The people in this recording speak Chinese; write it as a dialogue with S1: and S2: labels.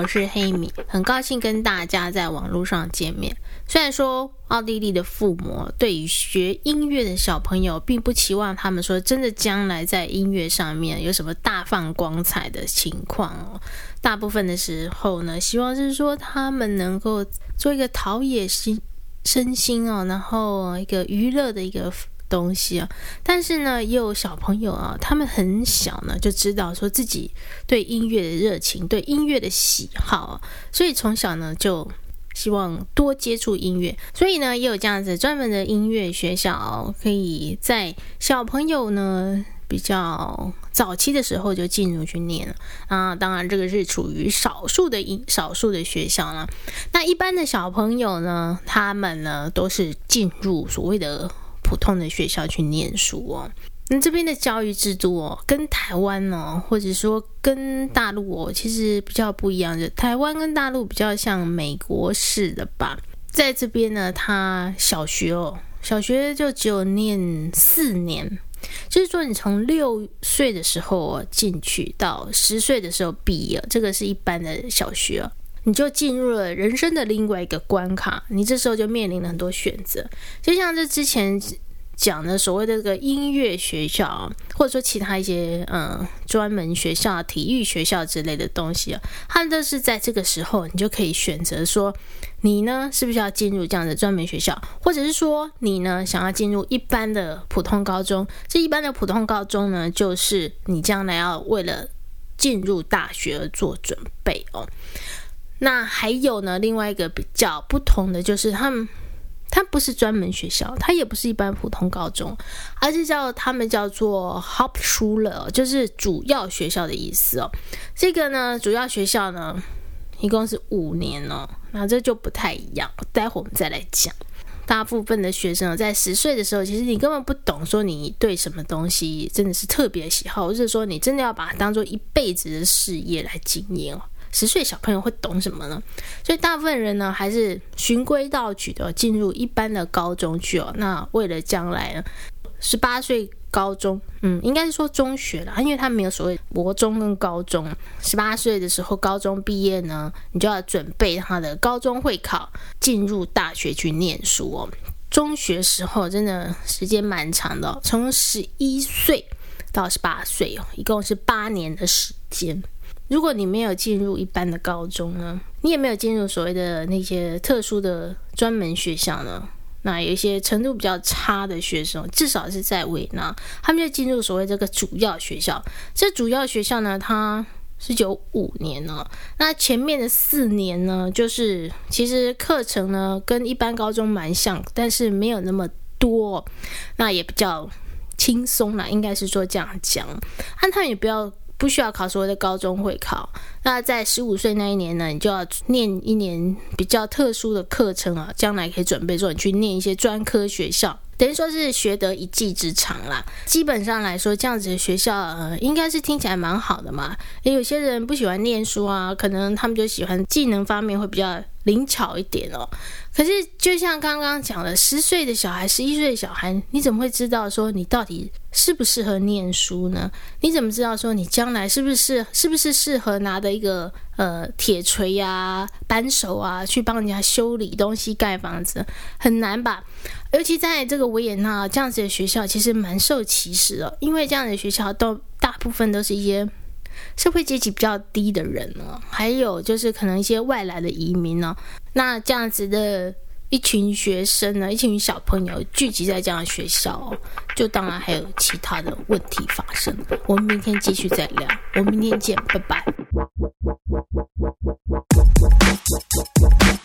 S1: 我是黑米，很高兴跟大家在网络上见面。虽然说奥地利的父母对于学音乐的小朋友并不期望他们说真的将来在音乐上面有什么大放光彩的情况大部分的时候呢，希望是说他们能够做一个陶冶身心然后一个娱乐的一个东西但是呢也有小朋友他们很小呢就知道说自己对音乐的热情，对音乐的喜好所以从小呢就希望多接触音乐，所以呢也有这样子专门的音乐学校可以在小朋友呢比较早期的时候就进入去念当然这个是处于少数的学校啦。那一般的小朋友呢，他们呢都是进入所谓的普通的学校去念书那这边的教育制度跟台湾或者说跟大陆其实比较不一样的。台湾跟大陆比较像美国式的吧，在这边呢，他小学就只有念4年，就是说你从6岁的时候进去到10岁的时候毕业，这个是一般的小学你就进入了人生的另外一个关卡，你这时候就面临了很多选择，就像这之前讲的所谓的这个音乐学校或者说其他一些专门学校、体育学校之类的东西它都是在这个时候你就可以选择说你呢是不是要进入这样的专门学校，或者是说你呢想要进入一般的普通高中。这一般的普通高中呢，就是你将来要为了进入大学而做准备那还有呢，另外一个比较不同的就是它不是专门学校，它也不是一般普通高中，而是他们叫做 Hauptschule， 就是主要学校的意思这个呢，主要学校呢一共是5年那这就不太一样，待会我们再来讲。大部分的学生在10岁的时候，其实你根本不懂说你对什么东西真的是特别喜好，或者说你真的要把它当做一辈子的事业来经营10岁小朋友会懂什么呢？所以大部分人呢还是循规蹈矩的进入一般的高中去那为了将来呢18岁高中应该是说中学啦，因为他没有所谓国中跟高中。18岁的时候高中毕业呢，你就要准备他的高中会考，进入大学去念书中学时候真的时间蛮长的从11岁到18岁一共是8年的时间。如果你没有进入一般的高中呢，你也没有进入所谓的那些特殊的专门学校呢，那有一些程度比较差的学生，至少是在维纳，他们就进入所谓这个主要学校。这主要学校呢，它是有5年那前面的4年呢，就是其实课程呢跟一般高中蛮像，但是没有那么多那也比较轻松啦，应该是说这样讲他们也不需要考所谓的高中会考。那在15岁那一年呢，你就要念1年比较特殊的课程将来可以准备说你去念一些专科学校，等于说是学得一技之长啦。基本上来说这样子的学校应该是听起来蛮好的嘛。也有些人不喜欢念书可能他们就喜欢技能方面会比较灵巧一点可是就像刚刚讲的10岁的小孩11岁的小孩，你怎么会知道说你到底适不适合念书呢？你怎么知道说你将来是不是适合拿的一个铁锤扳手去帮人家修理东西盖房子？很难吧。尤其在这个维也纳这样子的学校其实蛮受歧视的因为这样的学校大部分都是一些社会阶级比较低的人还有就是可能一些外来的移民那这样子的一群学生呢，一群小朋友聚集在这样的学校就当然还有其他的问题发生。我们明天继续再聊，我们明天见，拜拜。